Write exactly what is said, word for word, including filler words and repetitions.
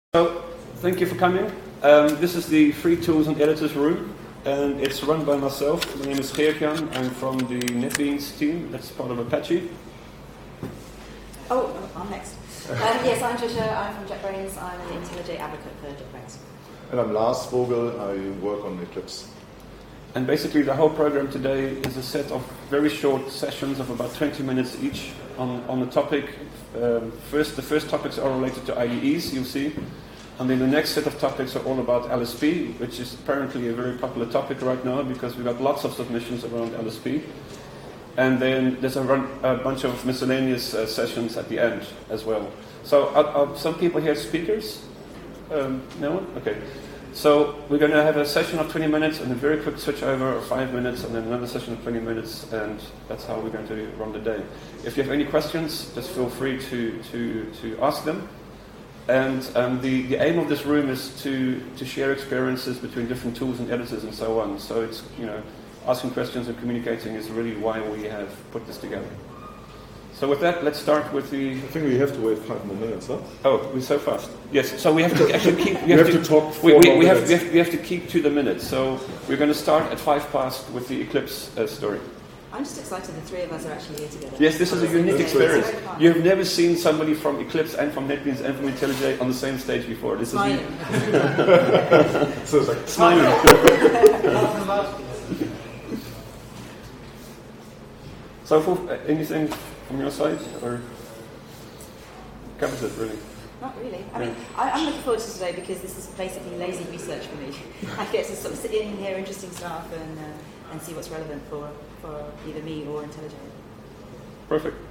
So, thank you for coming. Um, this is the Free Tools and Editors room, and it's run by myself. My name is Geert-Jan. I'm from the NetBeans team. That's part of Apache. Oh, I'm next. Um, yes, I'm Trisha. I'm from JetBrains. I'm an IntelliJ advocate for JetBrains. And I'm Lars Vogel. I work on Eclipse. And basically, the whole program today is a set of very short sessions of about twenty minutes each on, on the topic. Um, first, the first topics are related to I D Es, you'll see. And then the next set of topics are all about L S P, which is apparently a very popular topic right now because we've got lots of submissions around L S P. And then there's a, run, a bunch of miscellaneous uh, sessions at the end as well. So are, are some people here speakers? Um, no one? Okay. So we're going to have a session of twenty minutes and a very quick switch over of five minutes and then another session of twenty minutes, and that's how we're going to run the day. If you have any questions, just feel free to, to, to ask them. And um, the, the aim of this room is to, to share experiences between different tools and editors and so on. So it's, you know, asking questions and communicating is really why we have put this together. So with that, let's start with the... I think we have to wait five more minutes, huh? Oh, we're so fast. Yes, so we have to actually keep... We have, have to, to talk four we, we, more we, minutes. have, we, have, we have to keep to the minute. So we're going to start at five past with the Eclipse uh, story. I'm just excited the three of us are actually here together. Yes, this is a unique It's experience. very fun. You've never seen somebody from Eclipse and from NetBeans and from IntelliJ on the same stage before. This Smiling. is So it's like... Smiling. So, for, uh, anything from your side, or covers it really? Not really. I mean, I, I'm looking forward to today because this is basically lazy research for me. I get to sort of sit in and hear interesting stuff and uh, and see what's relevant for, for either me or IntelliJ. Perfect.